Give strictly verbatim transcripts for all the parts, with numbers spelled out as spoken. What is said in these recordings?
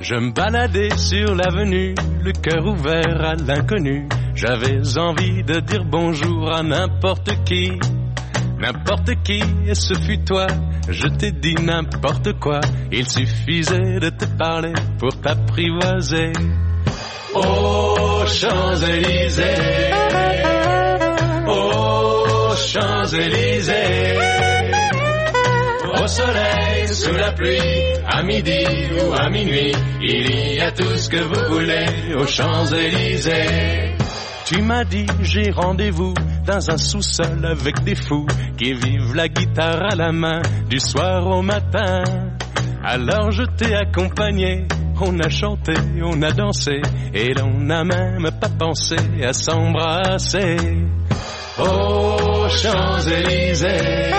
Je me baladais sur l'avenue, le cœur ouvert à l'inconnu. J'avais envie de dire bonjour à n'importe qui, n'importe qui, et ce fut toi. Je t'ai dit n'importe quoi, il suffisait de te parler pour t'apprivoiser. Aux Champs-Élysées, aux Champs-Élysées, au soleil, sous la pluie, à midi ou à minuit, il y a tout ce que vous voulez aux Champs-Élysées. Tu m'as dit j'ai rendez-vous dans un sous-sol avec des fous qui vivent la guitare à la main du soir au matin. Alors je t'ai accompagné, on a chanté, on a dansé et l'on n'a même pas pensé à s'embrasser. Aux Champs-Élysées,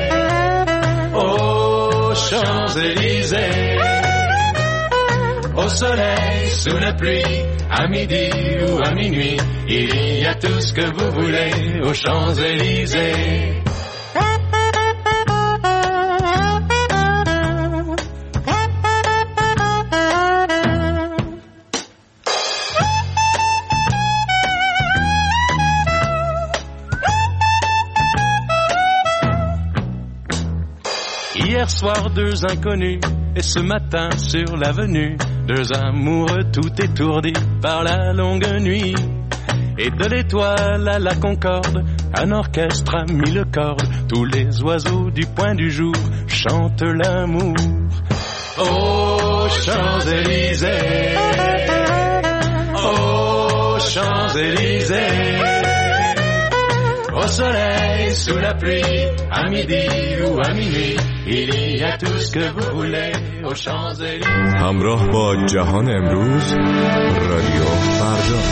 aux Champs-Élysées, au soleil, sous la pluie, à midi ou à minuit, il y a tout ce que vous voulez aux Champs-Élysées. Hier soir, deux inconnus, et ce matin sur l'avenue, deux amoureux tout étourdis par la longue nuit. Et de l'étoile à la Concorde, un orchestre a mis le corde. Tous les oiseaux du point du jour chantent l'amour. Aux Champs-Élysées, aux Champs-Élysées, au soleil, sous la pluie, à midi ou à minuit, il y a tout ce que vous voulez aux Champs-Élysées. همراه با جهان امروز، رادیو فردا.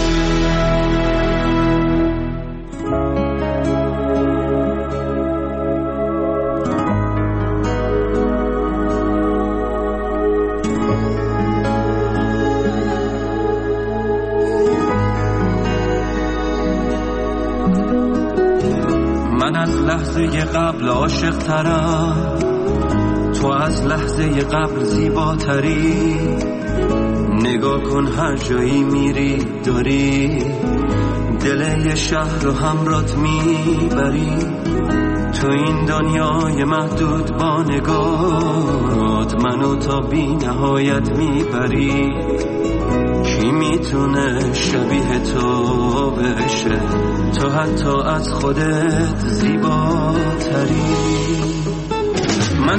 من از لحظه قبل عاشق ترم، تو از لحظه قبل زیباتری. نگاه کن هر جایی میری داری دل یه شهر رو همرات میبری. تو این دنیای محدود با نگاهت منو تا بی نهایت میبری. کی میتونه شبیه تو بشه؟ تو حتی از خودت زیباتری. من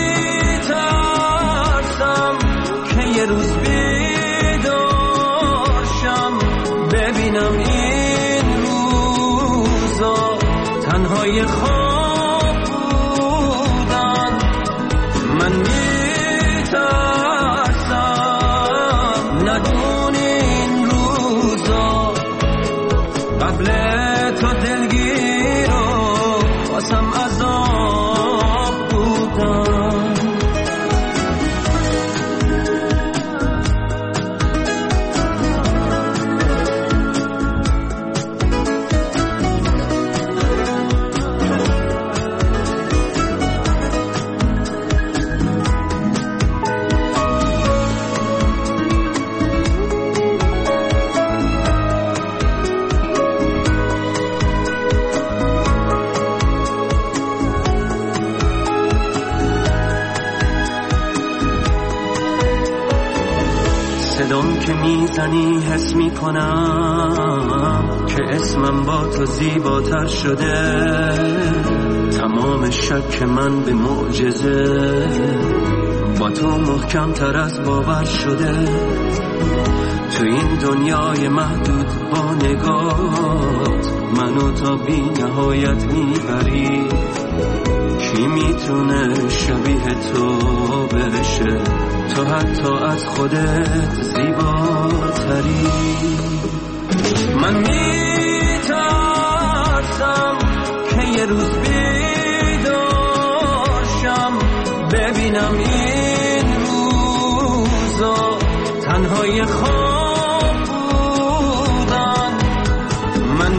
میترسم که یه روز بیدارشم ببینم این روزا تنهای خواب بودن. من میترسم ندونی این روزا قبل تو دلگیر و واسم عذاب بودن. صدام که میزنی حس میکنم که اسمم با تو زیباتر شده. تمام شک من به معجزه با تو محکم تر از باور شده. تو این دنیای محدود با نگاهت منو تا بی نهایت میبری. کی میتونه شبیه تو بشه؟ تو حتی از خودت زیباتری. من میترسم که یه روز بیدارشم ببینم این روزا تنهای خواب بودن. من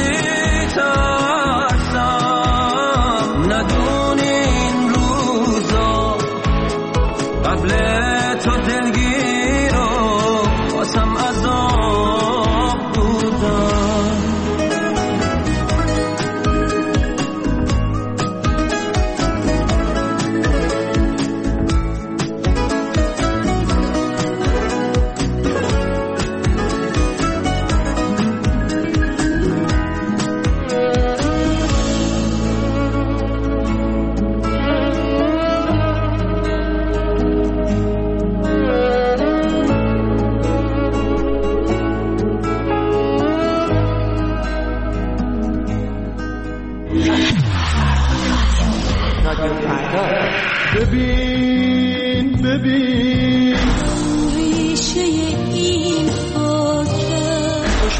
میترسم ندونی این روزا قبل تو دلگیر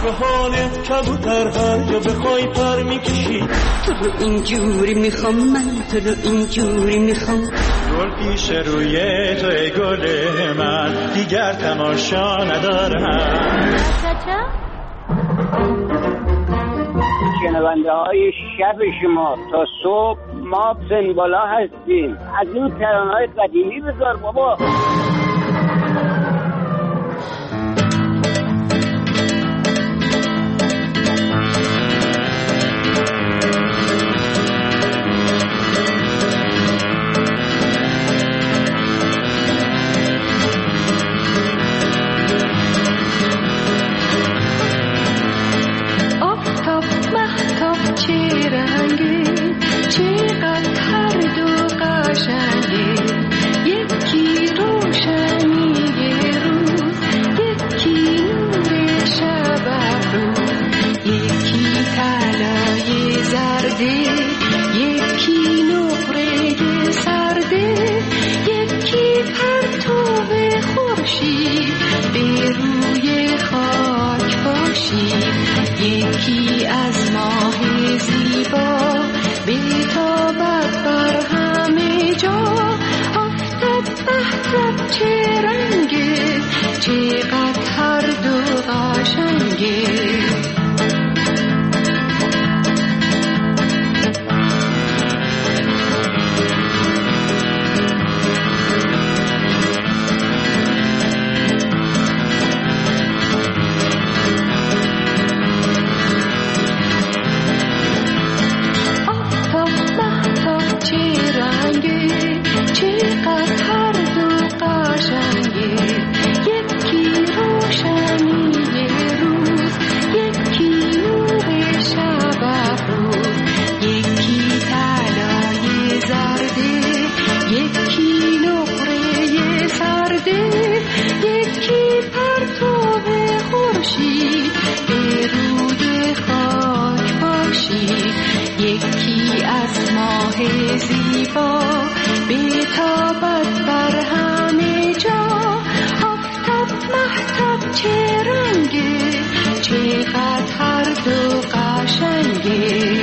به حالت کبوتر هر جا بخوای پر میکشی. تو رو اینجوری میخوام من، تو رو اینجوری میخوام. گل پیش روی توی گل من، دیگر تماشا ندارم. شنونده های شب شما تا صبح ما سنبالا هستیم. از این ترانه های قدیمی بذار بابا. یکی از ماه زیبا بی‌تابت بر همه جا. آفتاب مهتاب چه رنگه، چقدر هر دو قشنگه. یکی از ماه زیبا بی‌تابت بر همه جا. آفتاب مهتاب چه رنگه، چقدر هر دو قشنگه.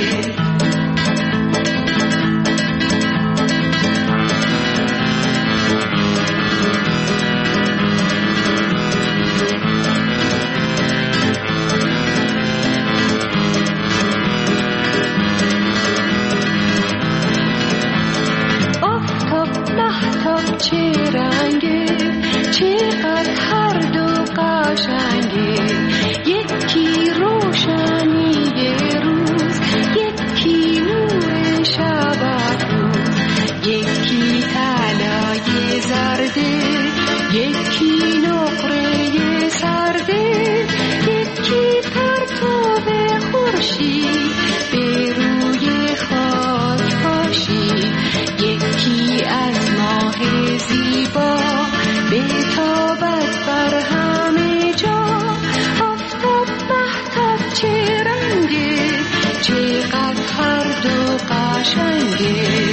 چه رنگه، چقدر هر دو قشنگه. یکی روشنی روز، یکی نور شب افروز. یکی طلای زرده، یکی نقره سرده. یکی پرتاب خورشید به روی خاک پاشید. یکی از ماه زیبا بی‌تابت بر همه جا. آفتاب مهتاب چه رنگه، چقدر هر دو قشنگه.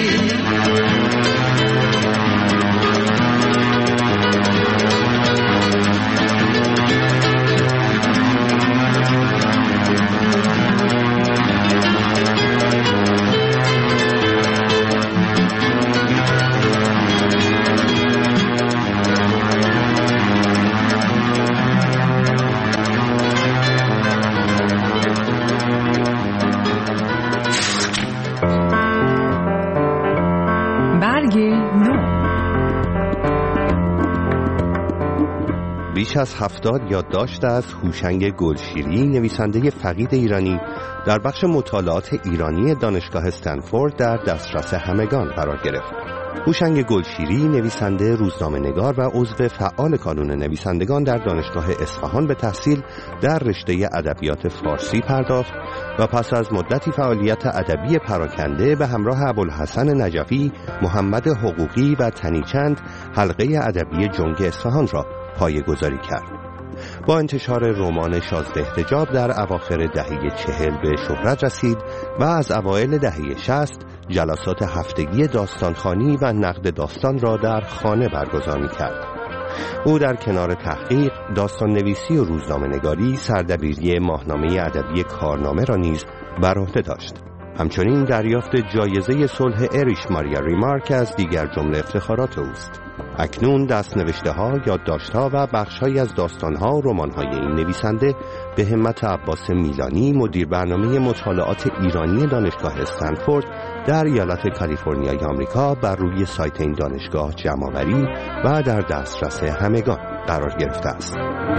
بیش از هفتاد یادداشت از هوشنگ گلشیری، نویسنده فقید ایرانی، در بخش مطالعات ایرانی دانشگاه استنفورد در دسترس همگان قرار گرفت. هوشنگ گلشیری نویسنده، روزنامه‌نگار و عضو فعال کانون نویسندگان در دانشگاه اصفهان به تحصیل در رشته ادبیات فارسی پرداخت و پس از مدتی فعالیت ادبی پراکنده به همراه ابوالحسن نجفی، محمد حقوقی و تنیچند حلقه ادبی جنگ اصفهان را پایه‌گذاری کرد. با انتشار رمان شازده حجاب در اواخر دهه چهل به شهرت رسید و از اوایل دهه شصت جلسات هفتگی داستانخوانی و نقد داستان را در خانه برگزار می‌کرد. او در کنار تحقیق، داستان نویسی و روزنامه نگاری، سردبیری ماهنامه ادبی کارنامه را نیز بر عهده داشت. همچنین دریافت جایزه صلح اریش ماریا ریمارک از دیگر جمله افتخارات اوست. اکنون دست‌نوشته‌ها، یادداشت‌ها و بخش‌هایی از داستان‌ها و رمان‌های این نویسنده به همت عباس میلانی، مدیر برنامه مطالعات ایرانی دانشگاه استنفورد در ایالت کالیفرنیای آمریکا، بر روی سایت این دانشگاه جمع‌آوری و در دسترس همگان قرار گرفته است.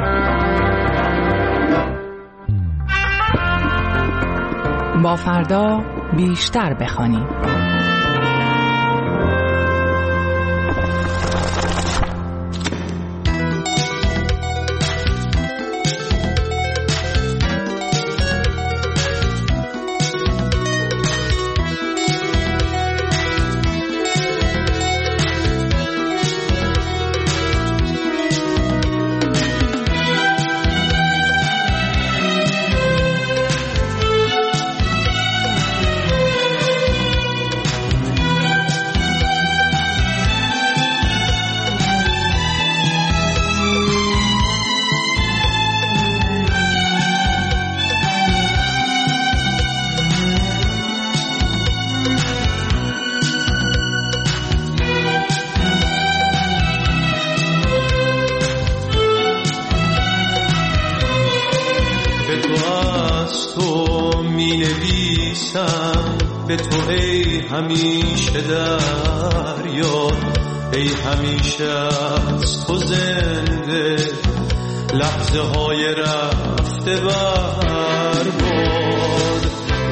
با فردا بیشتر بخوانیم. به تو ای همیشه دریا، ای همیشه از تو زنده، لحظه های رفته برباد.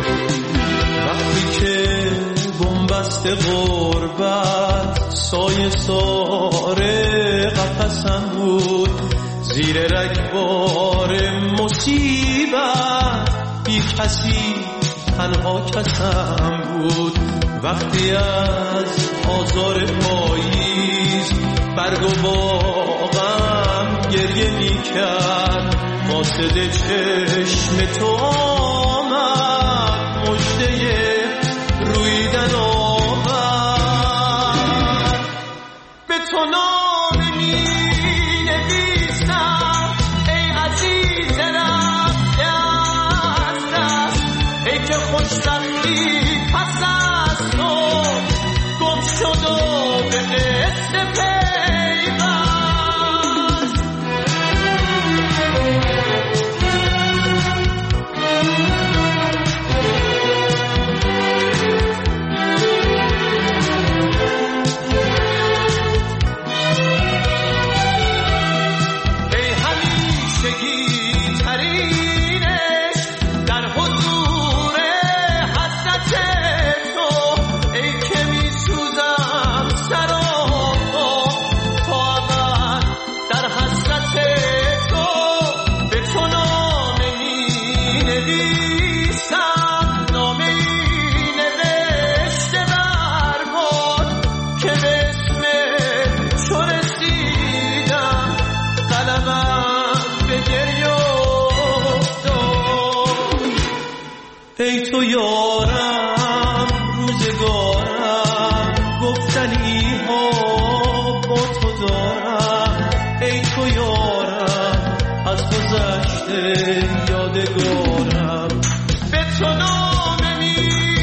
وقتی که بنبست غربت سایه ساره قفسم بود، زیر رگبار مصیبت بی کسی تنها کسم بود. وقتی از آزار پاییز برگ و باغم گریه می کرد، قاصد چشم تو آمد، مژده رویدن آمد. به تو نام می نویسم ای عزیز رفته از دست، ای که خوشبختی پس از تو گم شد و به قصد پیوست. ای همیشگی ترینش در حضور حضرت تو، ای که می سوزم سراپا تا ابد در حضرت تو. به تو نامه می نویسم، نامه ای نوشته برباد، که به اسم تو رسیدم، قلمم به گریه افتاد. ای تو یارم روزگارم، گفتنی ها با تو دارم. ای تو یارم از گذشته یادگارم. به تو نامه می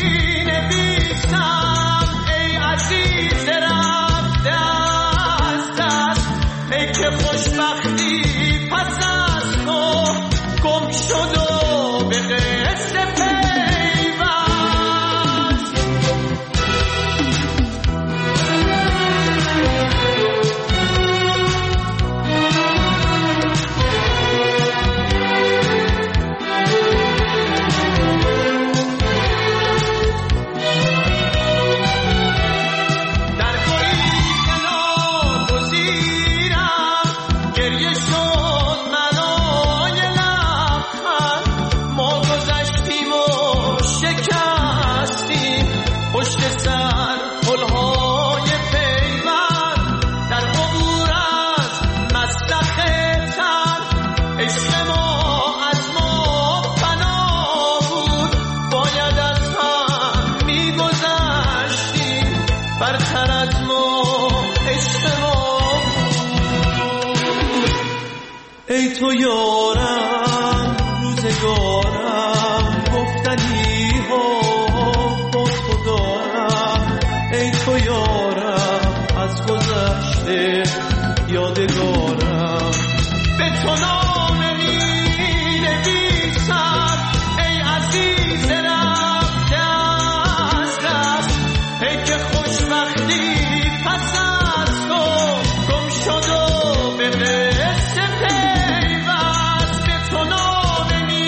نویسم ای عزیز رفته از دست، ای که خوشبختی پس از تو گم شد و به قصد پیوست. تو یارم روزگارم گفتنی ها با تو دارم ای تو یارم از گذشته یادگارم به تو نامه می نویسم ای عزیز رفته از دست ای که خوشبختی پس از تو گم شد و به قصه پیوست به تو نامه می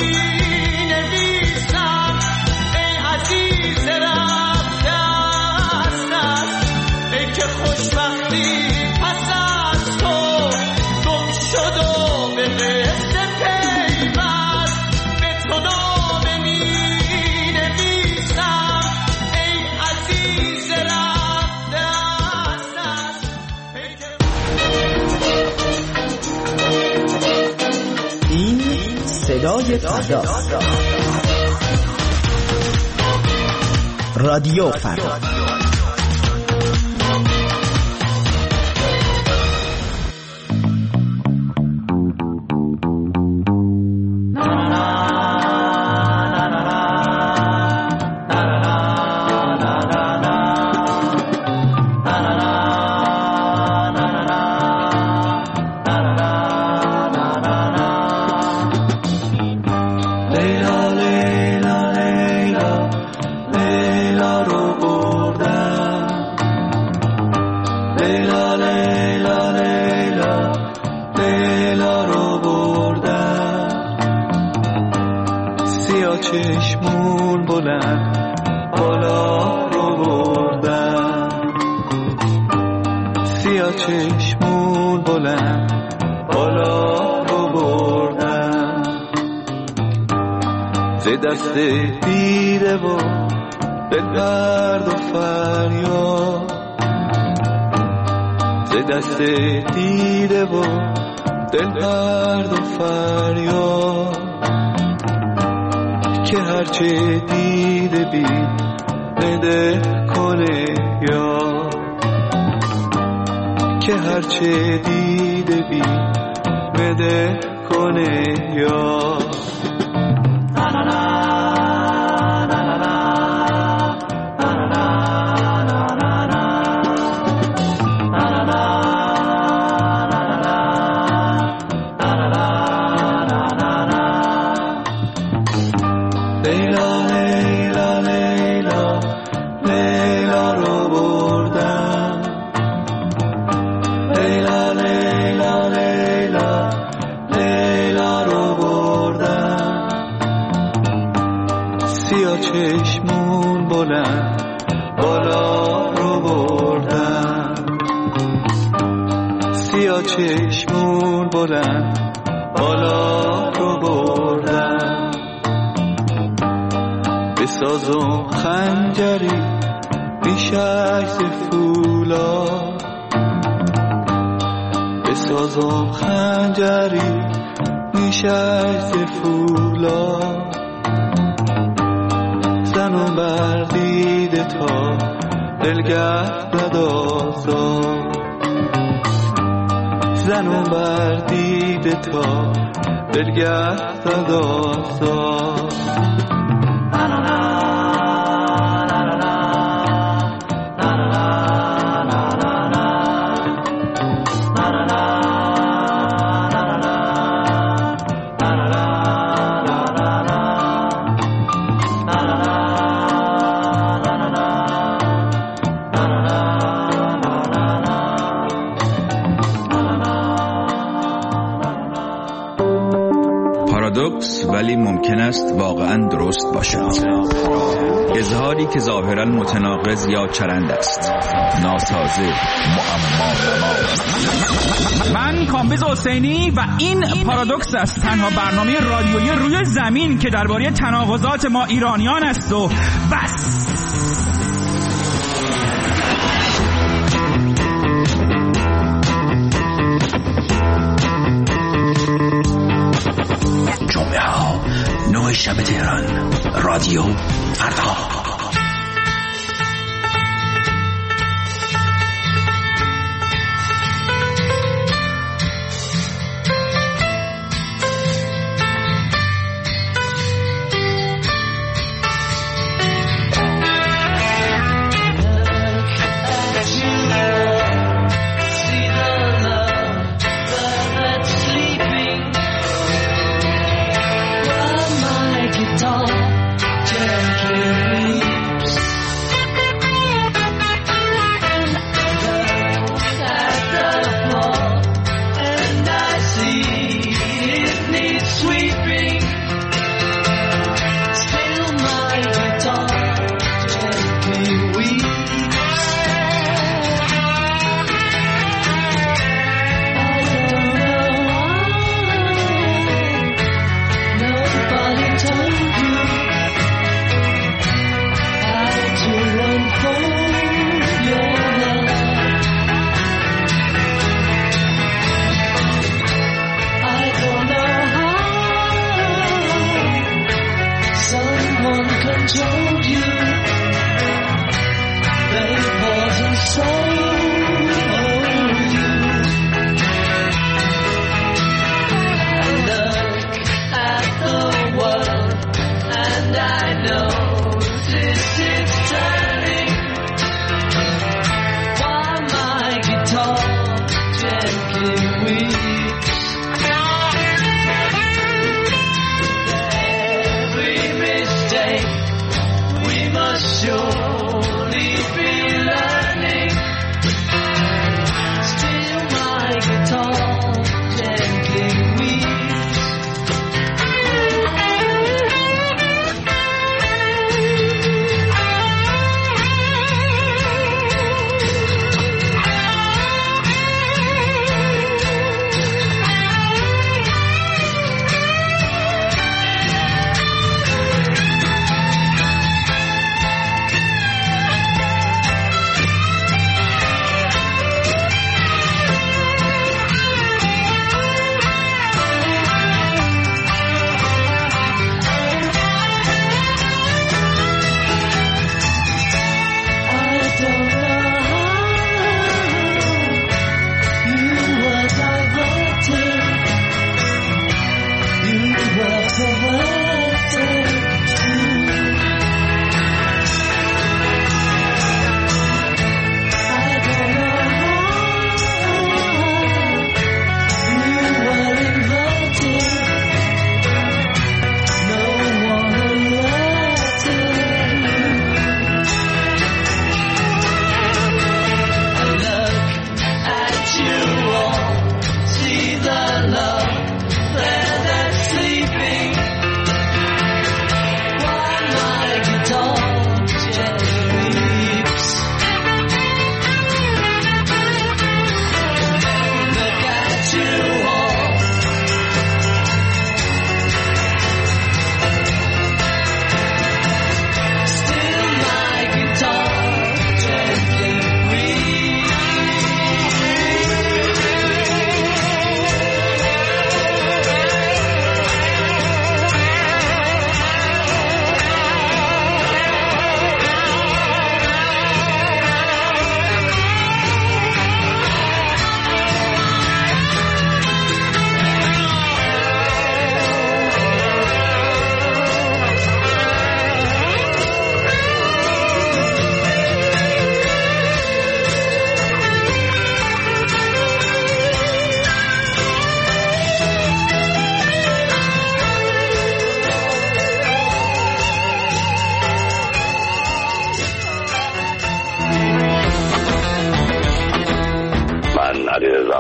نویسم ای عزیز رفته از دست ای که خوشبختی پس از تو گم شد و به قصه پیوست به تو نامه می نویسم ای عزیز رفته از دست ای که این صدای فرداست. رادیو فردا. چشمون بلند بالا رو بردم سیاه چشمون بلند بالا رو بردم ز دست دیده و به درد و فریاد ز دست دیده و دل درد و فریاد که هرچه دیده بی بده کنه یا که هرچه دیده بی بده کنه یا چشمون بلند بالا رو بردم سیاه چشمون بلند بالا رو بردم بسازم خنجری بیشک ز فولاد بسازم خنجری بیشک ز فولاد زنم بر دیده تا دلگه زد آزاد زنم بر دیده تا دلگه زد آزاد پارادوکس ولی ممکن است واقعا درست باشد. اظهاری که ظاهرا متناقض یا چرند است، ناسازه، معما نما. من کامبیز حسینی و این پارادوکس است، تنها برنامه رادیویی روی زمین که درباره تناقضات ما ایرانیان است و بس. جمعه ها نه شب تهران، رادیو فردا.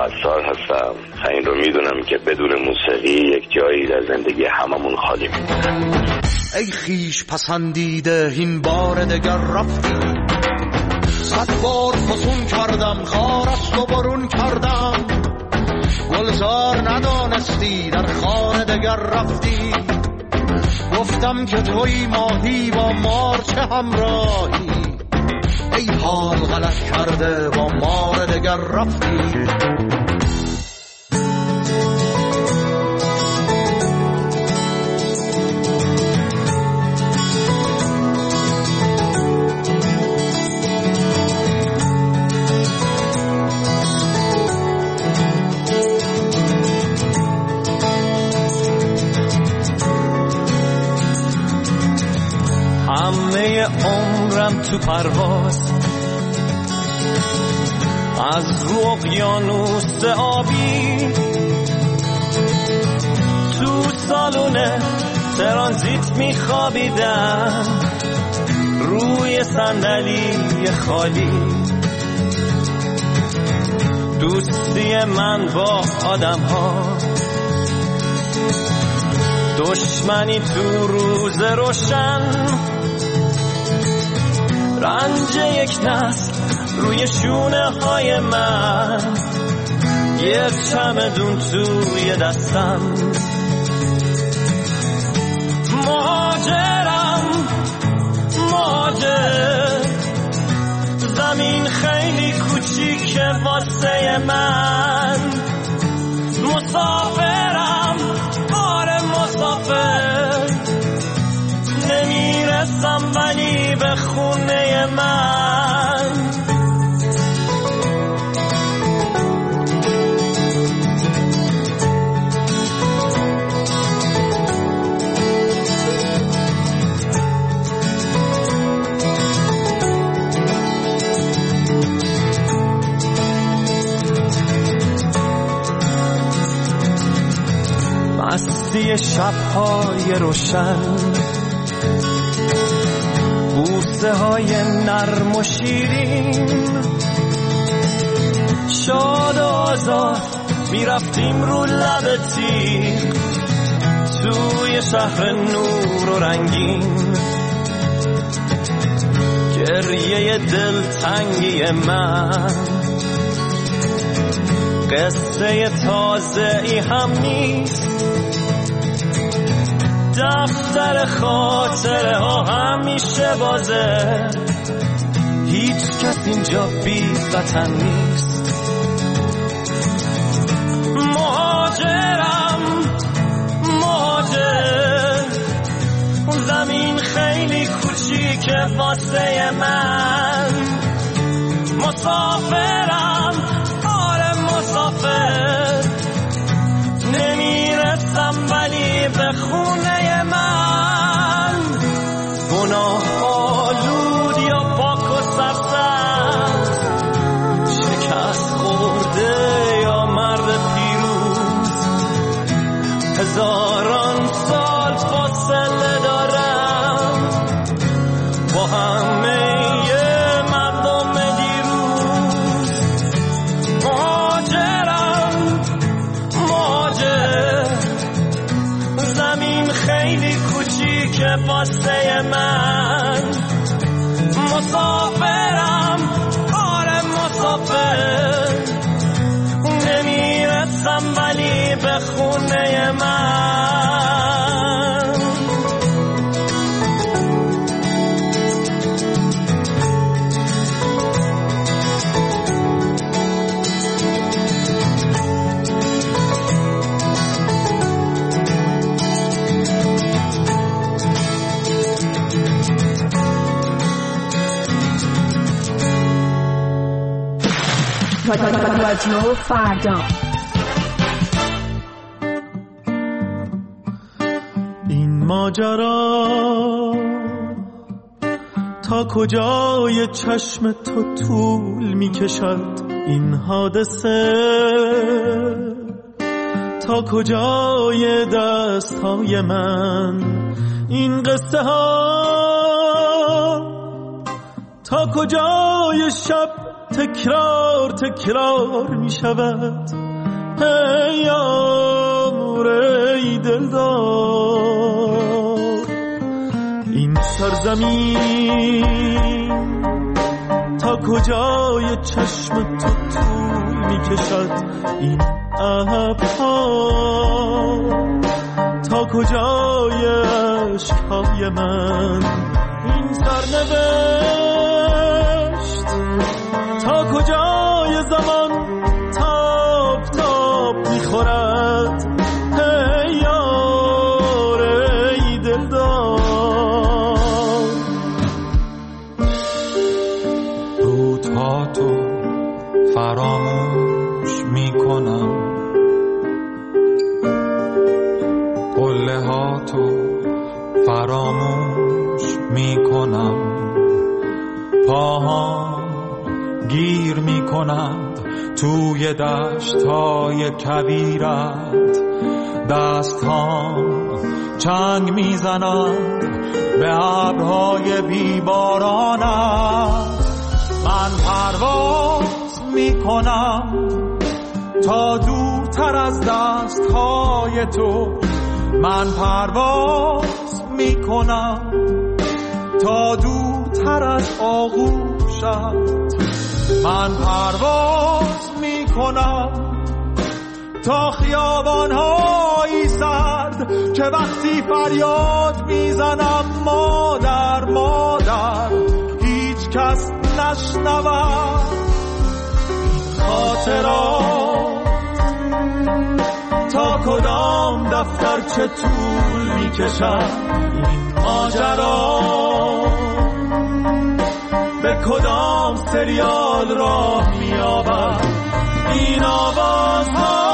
عطار هستم. این رو میدونم که بدون موسیقی یک جایی در زندگی هممون خالی میمونه. ای خیش پسندیده این بار دگر رفتی، صد بار فسون کردم خارست و برون کردم، گلزار ندانستی در خانه دگر رفتی، گفتم که توی ماهی با مار چه همراهی، ای حال غلط کرده با مار دگر رفتی. همه عمرم تو پرواز، از رو اقیانوس آبی، تو سالونه ترانزیت میخوابیدم روی صندلی خالی. دوستی من با آدم ها، دشمنی تو روز روشن، رنج یک نسل روی شونه های من، یک چمدون توی دستم. مهاجرم مهاجر، زمین خیلی کوچیکه واسه من، مسافرم آره مسافر، نمیرسم ولی به خونه من. مستی شب‌های روشن، بوسه های نرم و شیرین، شاد و آزاد میرفتیم رو لب تیغ توی شهر نور و رنگین. گریه دلتنگی من قصه تازه ای هم نیست، دفتر خاطره ها همیشه بازه، هیچ کس اینجا بی وطن نیست. مهاجرم مهاجر، زمین خیلی کوچیکه واسه من، مسافرم آره مسافر، نمیرسم ولی به خونه من. گناه آلود یا پاک و سرسبز، شکست خورده یا مرد پیروز، هزاران سال فاصله دارم با همه مردم دیروز. مهاجرم مهاجر، زمین خیلی کوچیکه واسه من، مسافرم آره مسافر، نمیرسم ولی به خونه من. رادیو فردا. این ماجرا تا کجای چشم تو طول می کشد، این حادثه تا کجای دست های من، این قصه ها تا کجای شب تکرار تکرار می شود ای یار ای دلدار. این سرزمین تا کجای چشم تو طول می کشد، این ابرها تا کجای عشقهای من، این سرنوشت تا کجای زمان تاب تاب میخورد ای یار ای دلدار. روزها تو فراموش میکنم، قله ها تو فراموش میکنم، پاها گیر میکنند توی دشتای کویرت، دستان چنگ میزنند به ابرهای بیبارانت. من پرواز میکنم تا دورتر از دستهای تو، من پرواز میکنم تا دورتر از آغوشت، من پرواز میکنم تا خیابان‌های سرد که وقتی فریاد میزنم مادر مادر هیچ کس نشنود. این خاطرات تا کدام دفتر چه طول میکشد، این ماجرا به کدام سریال راه مییابد، این آوازها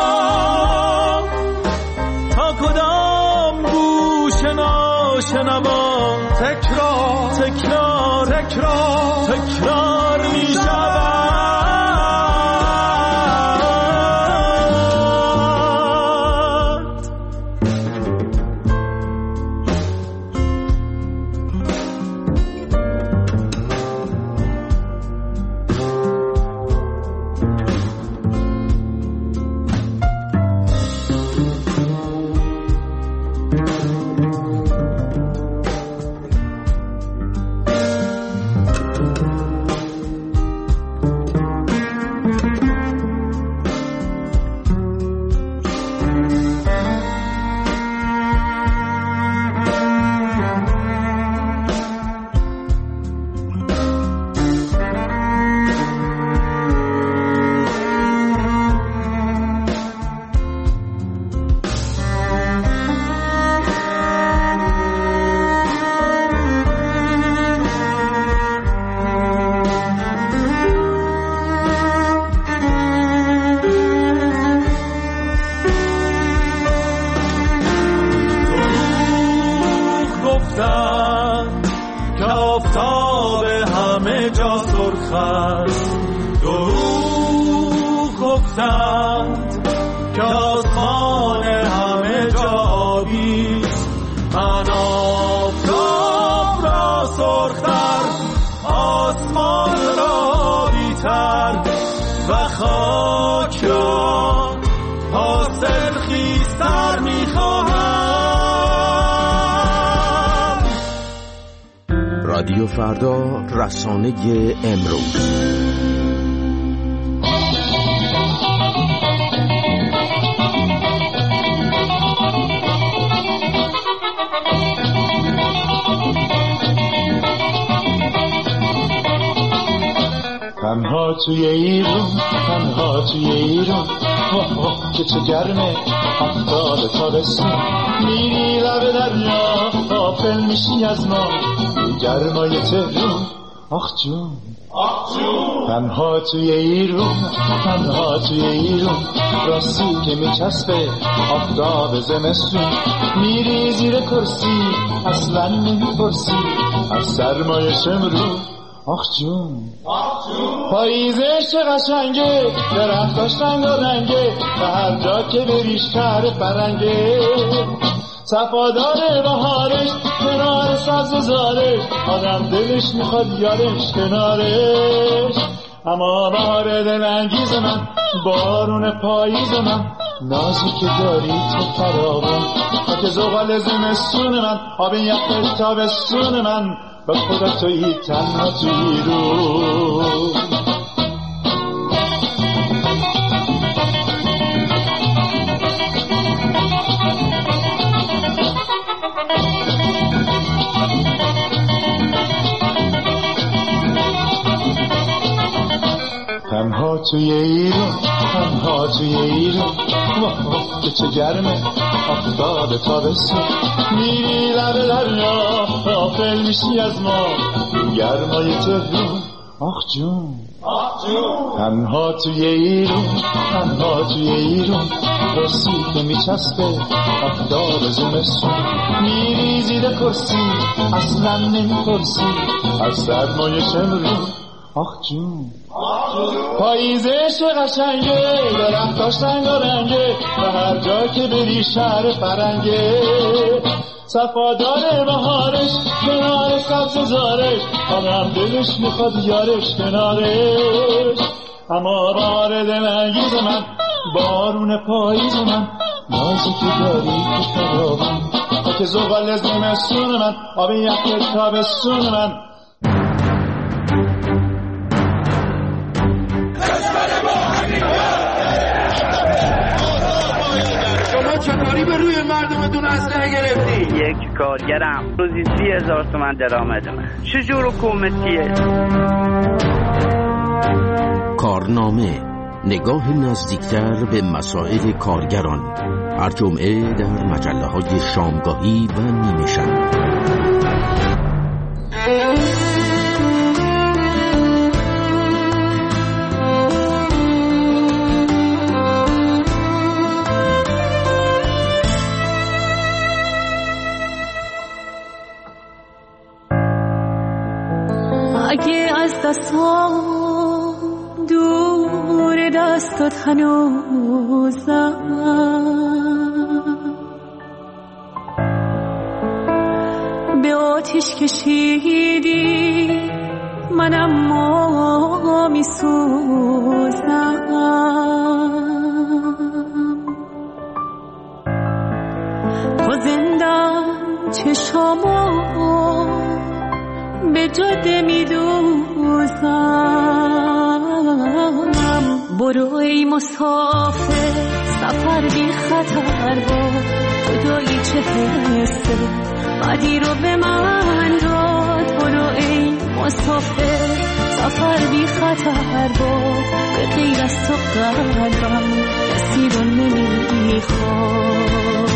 تا کدام گوش ناشنوا تکرار تکرار تکرار تکرار میشود. رادیو فردا، رسانه امروز. تنها توی ایران، تنها توی ایران، واه واه که چه گرمه، هفتاد تابستون، میری لب دریا غافل میشی از ما، گرمای تهران، آخ جون آخ جون. تنها توی ایران، تنها توی ایران، راستی که میچسبه آفتاب زمستون، میری زیر کرسی اصلا نمیپرسی از سرمایه شمرون، آخ جون آخ جون. پاییزه چه قشنگه، درختاش رنگ و رنگه، و هر جا که بریش شهر فرنگه، صفادار بهارش کنار سبز زارش، آدم دلش میخواد یارش کنارش، اما بهار دلانگیز من، بارون پاییز من، نازی که داری تو فراوان، خاک زغال زمستون من، آب یخ تابستون من، به خدا تویی تنها تویی رو. تنها توی ایران، تنها توی ایران، واه که چه گرمه آفتاب تابستون، میری لب دریا غافل میشی از ما گرمای تهران. آخ جون تنها توی ایران، تنها توی ایران، رسی که میچسبه آفتاب زمستون، میری زیر کرسی اصلا نمیپرسی از سرمایه شمرون. آخ جون پاییزش قشنگه، درختاش رنگ و رنگه، و هر جا که بری شهر فرنگه، صفادار بهارش کنار سبززارش، آدم دلش میخواد یارش کنارش. اما بار دلانگیز من، بارون پاییز من، نازی که داری تو فراوان، خاک زغال زمستون من، آب یخ تابستون من. چطوری به روی مردمتون اسلحه گرفتی؟ یک کارگرم روزی سی هزار تومن درآمد من. چجور حکومتیه؟ کارنامه، نگاه نزدیکتر به مسائل کارگران، هر جمعه در مجله های شامگاهی و نیمه شب. اگه از دستام دور دستات هنوزم، به آتیش کشیدی منم ما میسوزم، تو زندم چشامو به جاده میدوزم. برو ای مسافر سفر بی خطر بود، خدایی چه حسه بعدی رو به من داد. برو ای مسافر سفر بی خطر بود، به غیر از تو قلبم کسی رو نمیخواد.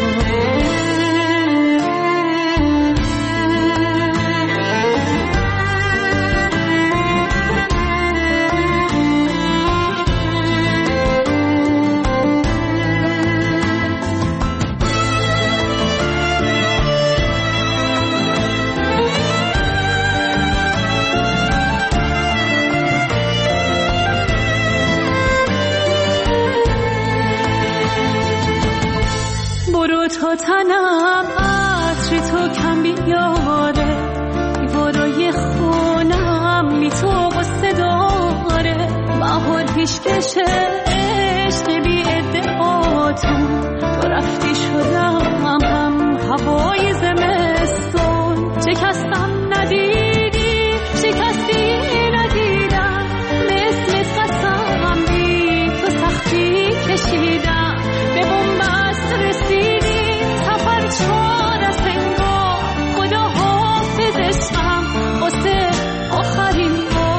تا تنم عطر تو کم بیاره، دیوارای خونم بی تو غصه داره. بهار پیشکش عشق بی ادعاتون، تو رفتی شدم هم هوای زمستون. شکستم ندیدی، شکستی ندیدم، به اسمت قسم بی تو سختی کشیدم. به بنبست رسیدی چار از انگار، خدا حافظ عشقم واسه آخرین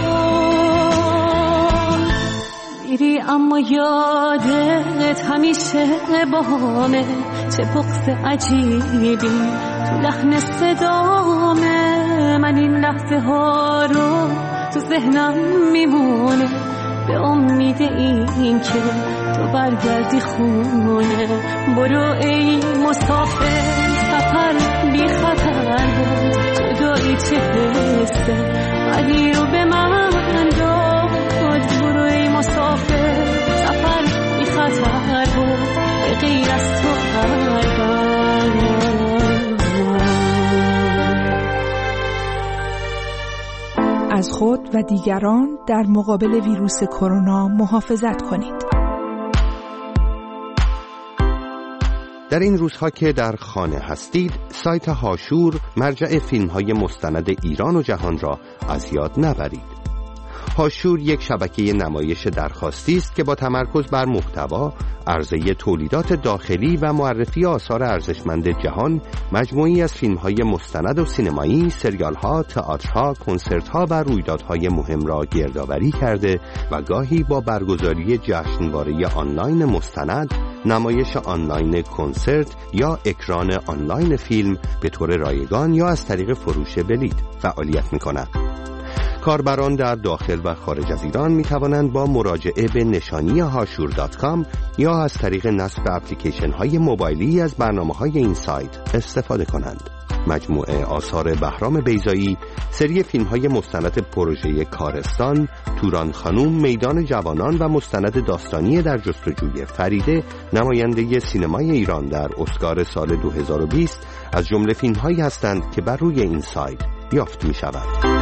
بار. میری اما یادت همیشه بامه، چه بغض عجیبی تو لحن صدامه. من این لحظه ها رو تو ذهنم میمونه، به امید این که تو برگردی خونه. برو ای مسافر سفر بی خطر بود، جدایی چه حسه بعدی رو به من داد. برو ای مسافر سفر بی خطر بود، به غیر از تو قلبم. از خود و دیگران در مقابل ویروس کرونا محافظت کنید. در این روزها که در خانه هستید، سایت هاشور مرجع فیلم‌های مستند ایران و جهان را از یاد نبرید. هاشور یک شبکه نمایش درخواستی است که با تمرکز بر محتوا، عرضه تولیدات داخلی و معرفی آثار ارزشمند جهان، مجموعی از فیلم‌های مستند و سینمایی، سریال‌ها، تئاترها، کنسرت‌ها و رویدادهای مهم را گردآوری کرده و گاهی با برگزاری جشنواره آنلاین مستند، نمایش آنلاین کنسرت یا اکران آنلاین فیلم به طور رایگان یا از طریق فروش بلیط فعالیت می‌کند. کاربران در داخل و خارج از ایران می توانند با مراجعه به نشانی هاشور دات کام یا از طریق نصب اپلیکیشن های موبایلی از برنامه های این سایت استفاده کنند. مجموعه آثار بهرام بیضایی، سری فیلم های مستند پروژه کارستان، توران خانوم، میدان جوانان و مستند داستانی در جستجوی فریده، نماینده سینمای ایران در اسکار سال دو هزار و بیست، از جمله فیلم هایی هستند که بر روی این سایت یافت می شود.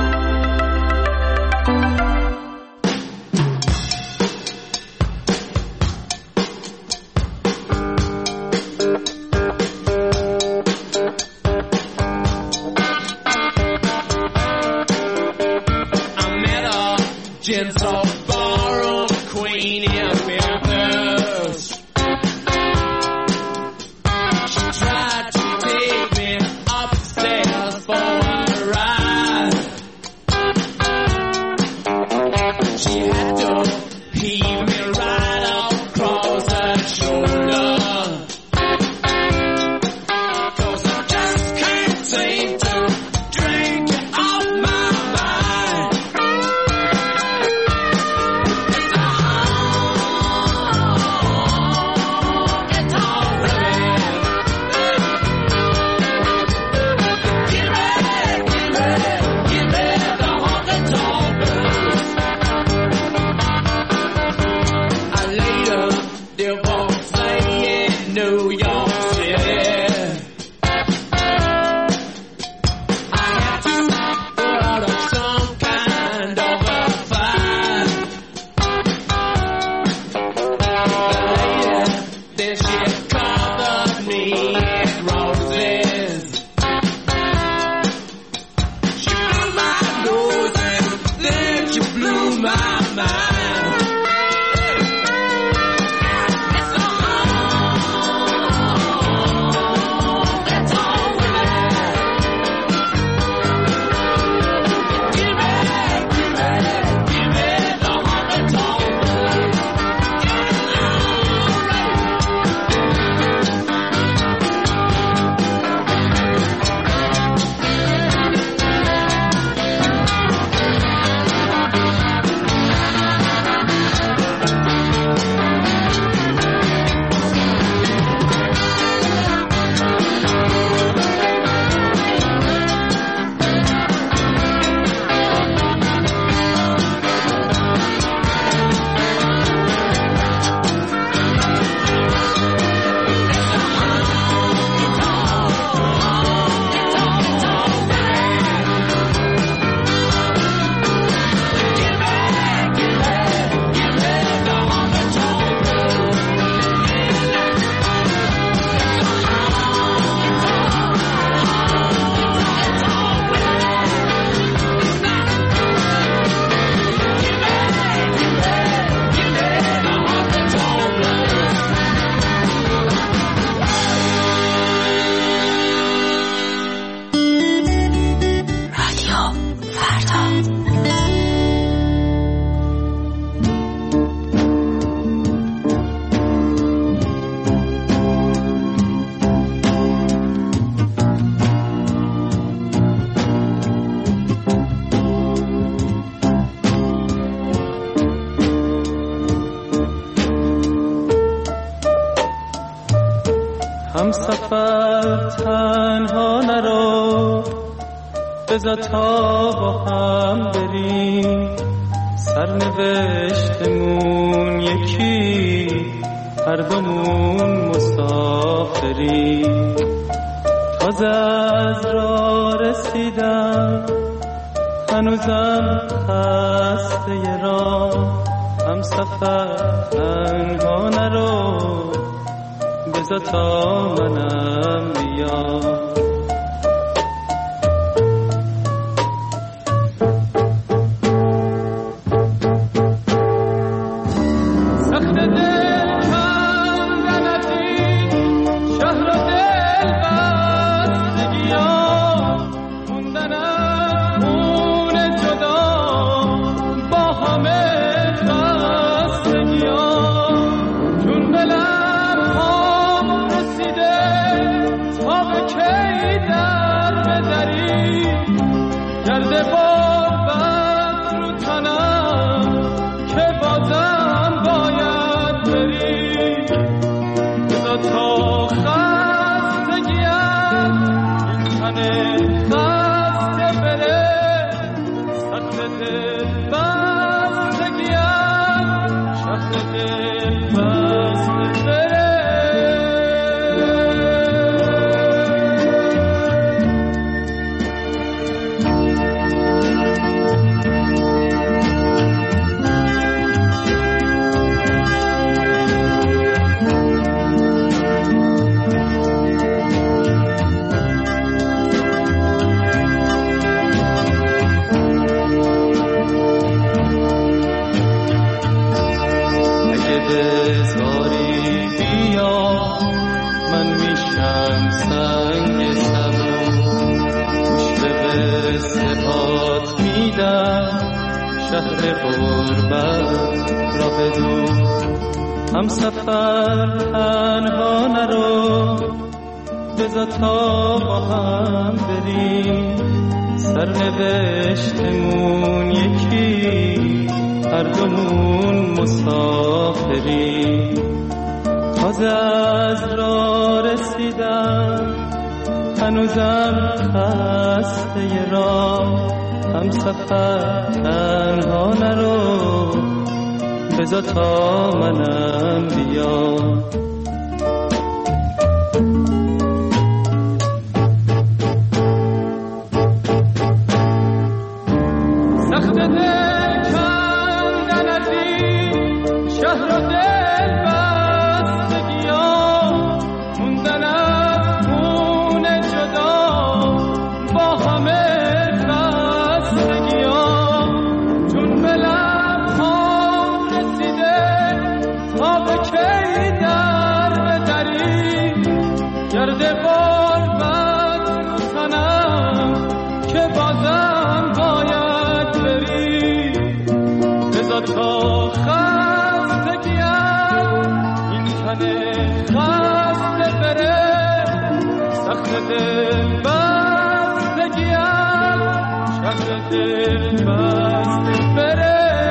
هم سفر تنها نرو، بذار تا با هم بریم، سرنوشتمون یکی، هر دومون مسافریم. تازه از راه رسیدم، هنوزم خسته راه، هم سفر تنها نرو، بذار تا منم بیام. هم سفر تنها نرو، بذار تا با هم بریم، سرنوشتمون یکی، هر دومون مسافریم. تازه از راه رسیدم، هنوزم خسته راه، هم سفر تنها نرو، بذار تا منم بیام. سخت دل کندن از این شهر و دل بستگیام، موندن از خون جدا با همه خستگیام. چون به لبهام رسیده تا به کی در بدری، گرد غربت رو تنم که بازم باید بری. بذار تا خستگیم این تن خسته بره، سخت دل بستگیم شهر دل بسته بره.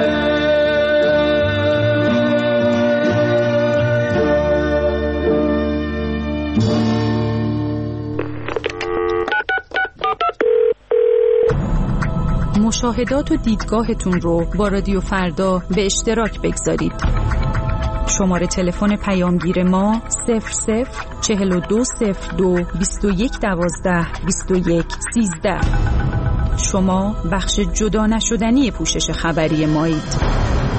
مشاهدات و دیدگاهتون رو با رادیو فردا به اشتراک بگذارید. شماره تلفن پیامگیر ما صفر صفر چهل و دو صفر دو بیست و یک دوازده بیست و یک سیزده. شما بخش جدا نشدنی پوشش خبری مایید.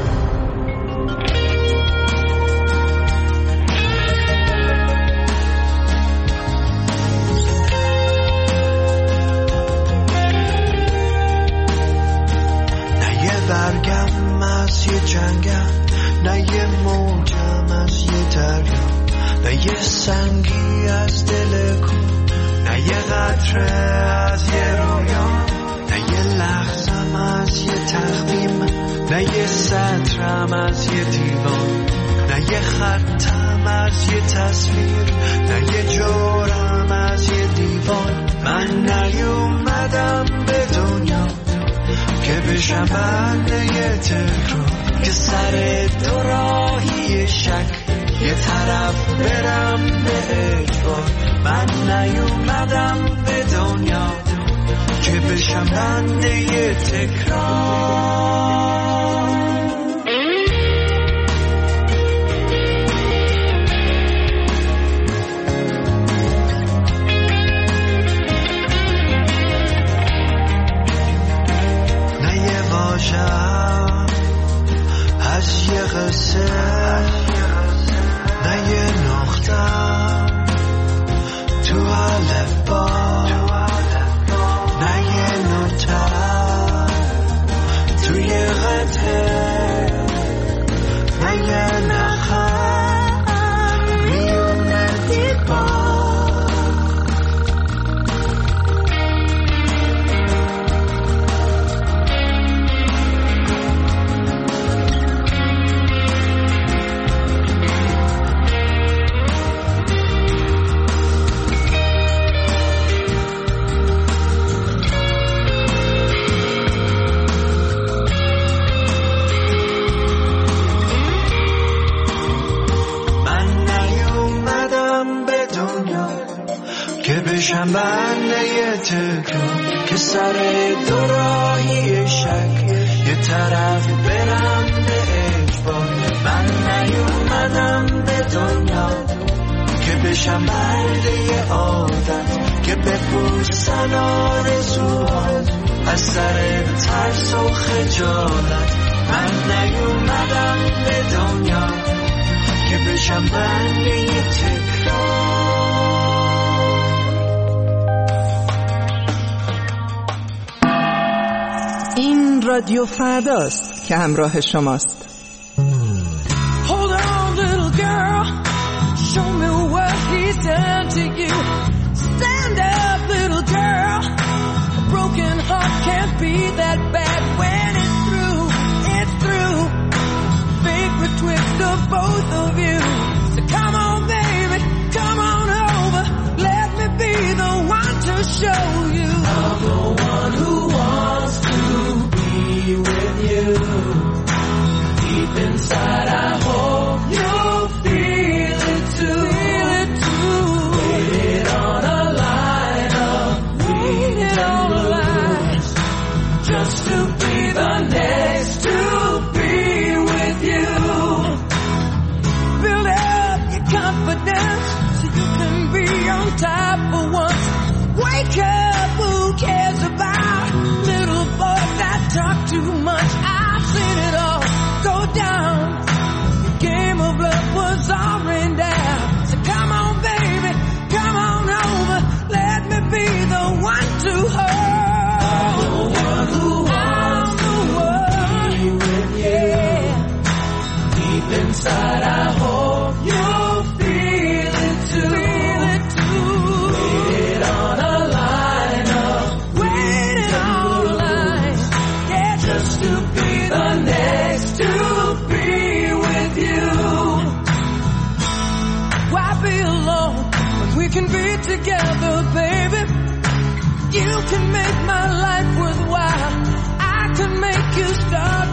برگم از یه جنگم، نه یه موجم از یه دریا، نه یه سنگی از دل کو، نه یه قطره از یه رویا، نه یه لحظم از یه تقویم، نه یه سطرم از یه دیوان، نه یه خطم از یه تصویر، نه یه جورم از یه دیوان. من نیومدم به دنیا که بشم بنده یه تکرار، که سر دو راهی شک یه طرف برم به اجبار. من نیومدم به دنیا که بشم بنده یه تکرار. left ball نگه نوتر توی قطر نگه نخم میونه دیبار بشم بنده تکرار که سر دوراهی شک یه طرف برم به اجبار من نیومدم به دنیا که بشم بنده عادت که بپوسن آرزوات از سر ترس و خجالت من نیومدم به دنیا که بشم بنده تکرار این رادیو فرداست که همراه شماست. Hold on little girl, show me what he's done to you. Stand up little girl, a broken heart can't be that bad when it's through, it's through. Fake betwixt of both of you. So come on baby, come on over, let me be the one to show you. I'm the one who wants to with you. Deep inside I hope you'll feel it too. Feel it too. Waited on a line of waited on a line just to be the next to be with you. Build up your confidence so you can be on top for once. Wake up, who cares about little boys that talk too much? I've seen it all go down. The game of love was all rain down. So come on, baby, come on over. Let me be the one to hold. I'm the one who wants to be with you. Yeah. Deep inside, I hope you'll feel it too. Feel it too. Waited on a line of waiting on a line. Yeah, just to be the next to be with you. Why be alone when we can be together, baby? You can make my life worthwhile. I can make you start